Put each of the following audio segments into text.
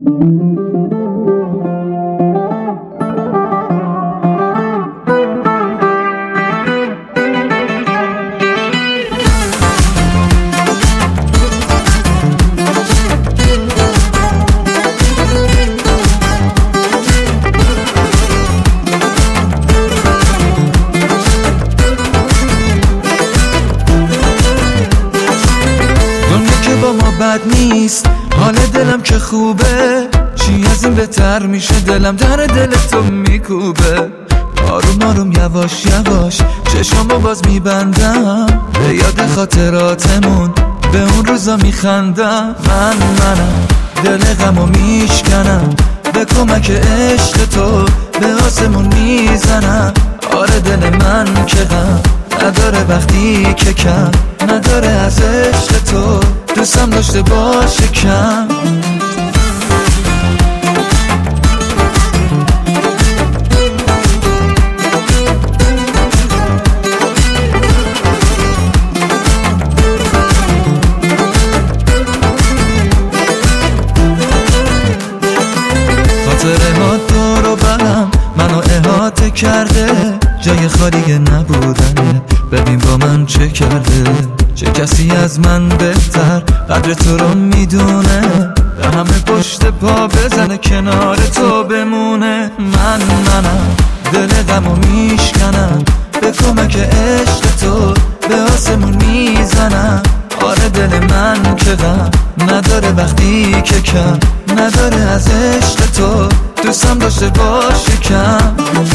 بد نیست حال دلم که خوبه، چی از این بهتر میشه؟ دلم در دل تو میکوبه. آروم آروم یواش یواش چشمو باز میبندم، به یاد خاطراتمون به اون روزا میخندم. منم دل غمو میشکنم، به کمک عشق تو به آسمون میزنم. آره دل من که غم نداره وقتی که کم نداره از عشق تو، دوستم داشته باشه کم. خاطره ها دور و برم منو احاطه کرده، جای خالی نبودنه. ببین با من چه کرده، چه کسی از من بهتر قدر تو رو میدونه، به همه پشت پا بزنه کنار تو بمونه. منم دل غمو میشکنم، به کمک عشق تو به آسمون میزنم. آره دل من که غم نداره وقتی که کم نداره از عشق تو، دوستم داشته باشه کم.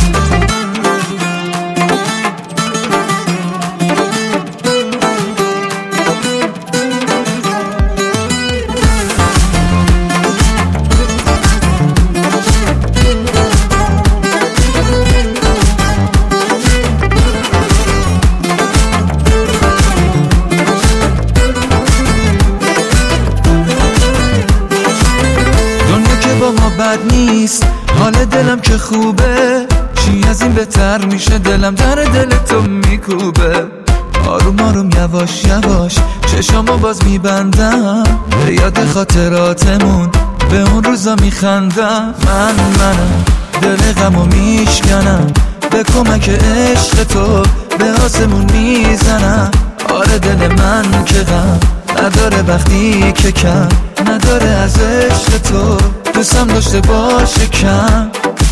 بد نیست حال دلم که خوبه، چی از این بهتر میشه؟ دلم در دل تو میکوبه. آروم آروم یواش یواش چشمو باز میبندم، به یاد خاطراتمون به اون روزا میخندم. منم دل غمو میشکنم، به کمک عشق تو به آسمون میزنم. آره دل من که غم نداره وقتی که کم نداره از عشق تو، دوستم داشته باشه کم.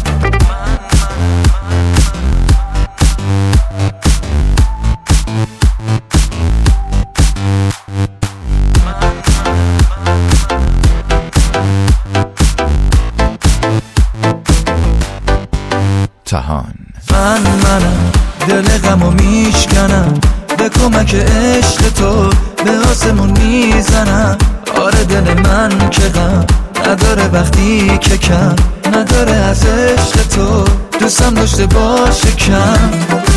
تهان منم دل غمو میشکنم، به کمک عشق تو به آسمون میزنم. آره دل من که غم نداره وقتی که کم نداره از عشق تو، دوستم داشته باشه کم.